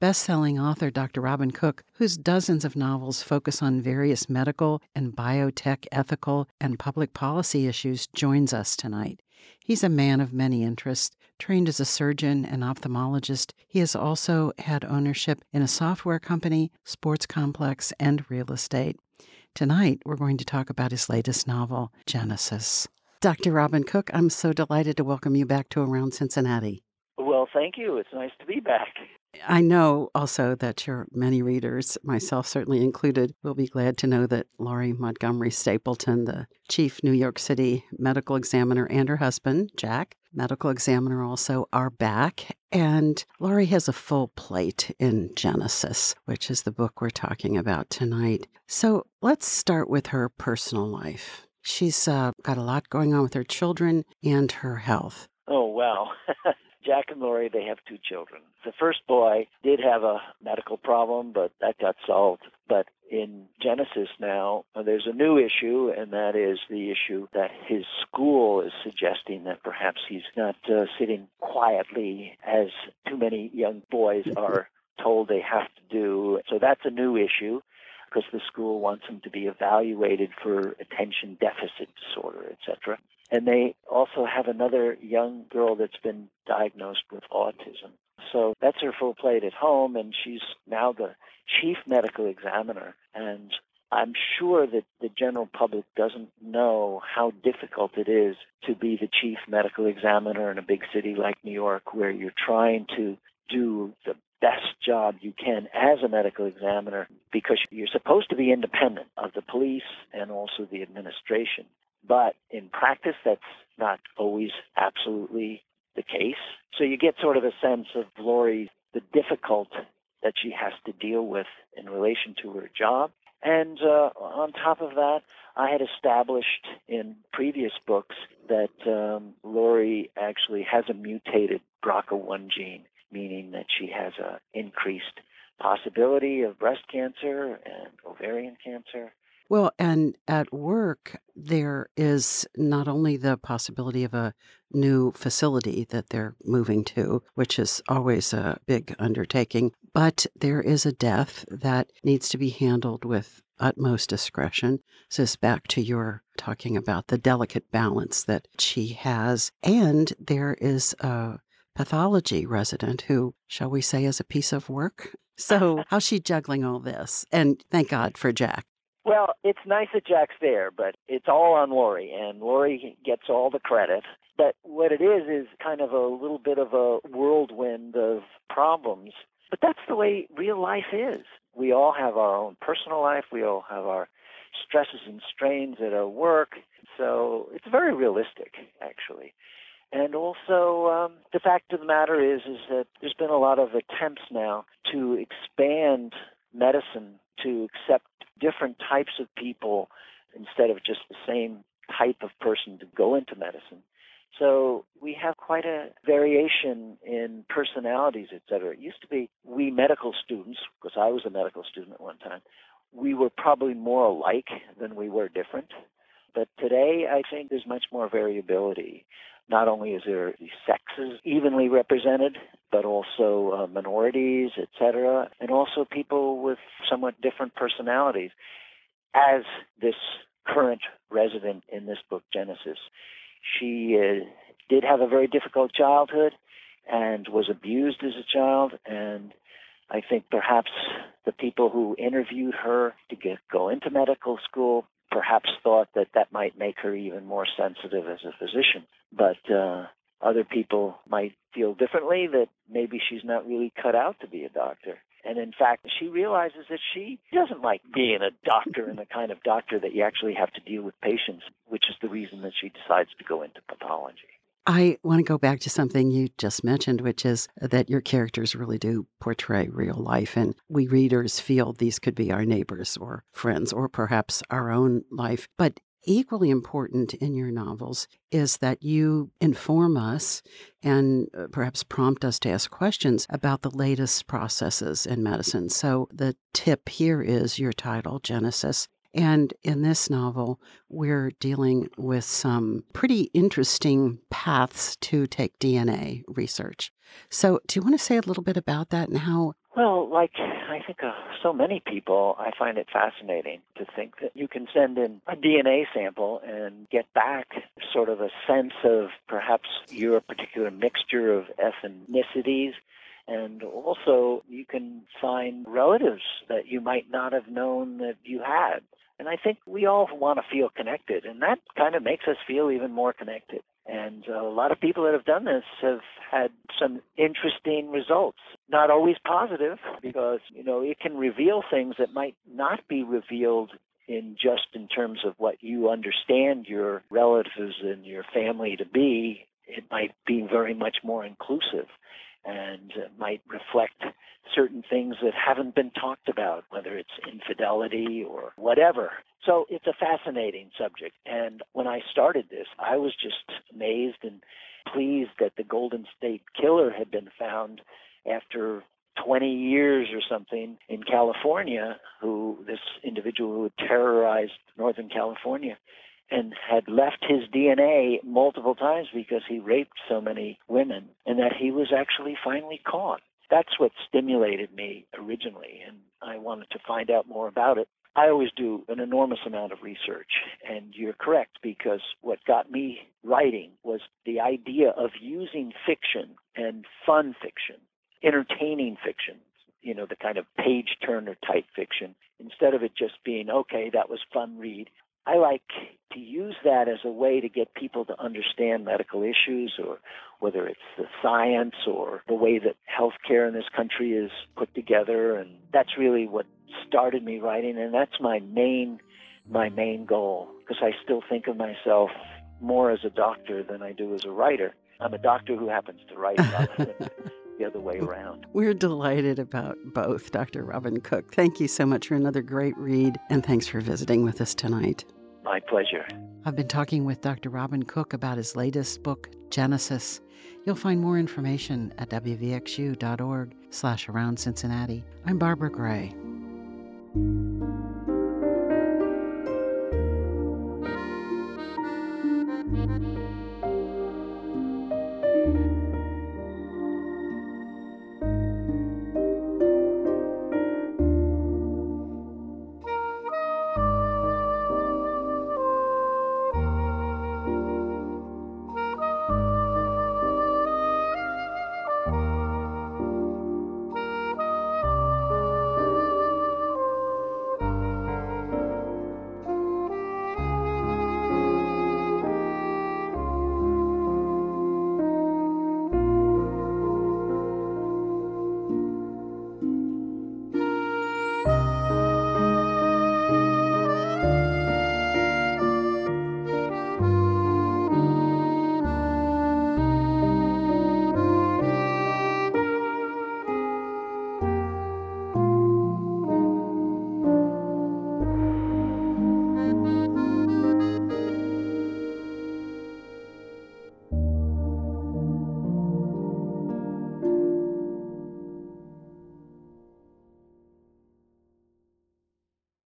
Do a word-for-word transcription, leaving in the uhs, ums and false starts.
Best-selling author Doctor Robin Cook, whose dozens of novels focus on various medical and biotech ethical and public policy issues, joins us tonight. He's a man of many interests. Trained as a surgeon and ophthalmologist, he has also had ownership in a software company, sports complex, and real estate. Tonight, we're going to talk about his latest novel, Genesis. Doctor Robin Cook, I'm so delighted to welcome you back to Around Cincinnati. Well, thank you. It's nice to be back. I know also that your many readers, myself certainly included, will be glad to know that Lori Montgomery Stapleton, the chief New York City medical examiner, and her husband, Jack, medical examiner also, are back. And Lori has a full plate in Genesis, which is the book we're talking about tonight. So let's start with her personal life. She's uh, got a lot going on with her children and her health. Oh, wow. Jack and Lori, they have two children. The first boy did have a medical problem, but that got solved. But in Genesis now, there's a new issue, and that is the issue that his school is suggesting that perhaps he's not uh, sitting quietly as too many young boys are told they have to do. So that's a new issue, because the school wants him to be evaluated for attention deficit disorder, et cetera. And they also have another young girl that's been diagnosed with autism. So that's her full plate at home, and she's now the chief medical examiner. And I'm sure that the general public doesn't know how difficult it is to be the chief medical examiner in a big city like New York, where you're trying to do the best job you can as a medical examiner, because you're supposed to be independent of the police and also the administration. But in practice, that's not always absolutely the case. So you get sort of a sense of Lori, the difficult that she has to deal with in relation to her job. And uh, on top of that, I had established in previous books that um, Lori actually has a mutated B R C A one gene, meaning that she has an increased possibility of breast cancer and ovarian cancer. Well, and at work, there is not only the possibility of a new facility that they're moving to, which is always a big undertaking, but there is a death that needs to be handled with utmost discretion. So it's back to your talking about the delicate balance that she has. And there is a pathology resident who, shall we say, is a piece of work. So how's she juggling all this? And thank God for Jack. Well, it's nice that Jack's there, but it's all on Lori, and Lori gets all the credit. But what it is is kind of a little bit of a whirlwind of problems. But that's the way real life is. We all have our own personal life. We all have our stresses and strains at our work. So it's very realistic, actually. And also, um, the fact of the matter is, is that there's been a lot of attempts now to expand medicine to accept different types of people instead of just the same type of person to go into medicine. So we have quite a variation in personalities, et cetera. It used to be we medical students, because I was a medical student at one time, we were probably more alike than we were different. But today, I think there's much more variability. Not only is there the sexes evenly represented, but also uh, minorities, et cetera, and also people with somewhat different personalities. As this current resident in this book, Genesis, she uh, did have a very difficult childhood and was abused as a child, and I think perhaps the people who interviewed her to get go into medical school perhaps thought that that might make her even more sensitive as a physician. But uh, other people might feel differently, that maybe she's not really cut out to be a doctor. And in fact, she realizes that she doesn't like being a doctor and the kind of doctor that you actually have to deal with patients, which is the reason that she decides to go into pathology. I want to go back to something you just mentioned, which is that your characters really do portray real life. And we readers feel these could be our neighbors or friends or perhaps our own life. But equally important in your novels is that you inform us and perhaps prompt us to ask questions about the latest processes in medicine. So the tip here is your title, Genesis. And in this novel, we're dealing with some pretty interesting paths to take D N A research. So do you want to say a little bit about that and how Well, like I think uh, so many people, I find it fascinating to think that you can send in a D N A sample and get back sort of a sense of perhaps your particular mixture of ethnicities. And also, you can find relatives that you might not have known that you had. And I think we all want to feel connected, and that kind of makes us feel even more connected. And a lot of people that have done this have had some interesting results. Not always positive, because, you know, it can reveal things that might not be revealed in just in terms of what you understand your relatives and your family to be. It might be very much more inclusive and might reflect certain things that haven't been talked about, whether it's infidelity or whatever. So it's a fascinating subject. And when I started this, I was just amazed and pleased that the Golden State Killer had been found after twenty years or something in California, who this individual who had terrorized Northern California and had left his D N A multiple times because he raped so many women, and that he was actually finally caught. That's what stimulated me originally, and I wanted to find out more about it. I always do an enormous amount of research, and you're correct, because what got me writing was the idea of using fiction and fun fiction, entertaining fiction, you know, the kind of page-turner type fiction, instead of it just being, okay, that was fun read. I like to use that as a way to get people to understand medical issues, or whether it's the science or the way that healthcare in this country is put together. And that's really what started me writing, and that's my main my main goal, because I still think of myself more as a doctor than I do as a writer. I'm a doctor who happens to write rather than the other way around. We're delighted about both, Doctor Robin Cook. Thank you so much for another great read, and thanks for visiting with us tonight. My pleasure. I've been talking with Doctor Robin Cook about his latest book, Genesis. You'll find more information at w v x u dot org slash around Cincinnati. I'm Barbara Gray.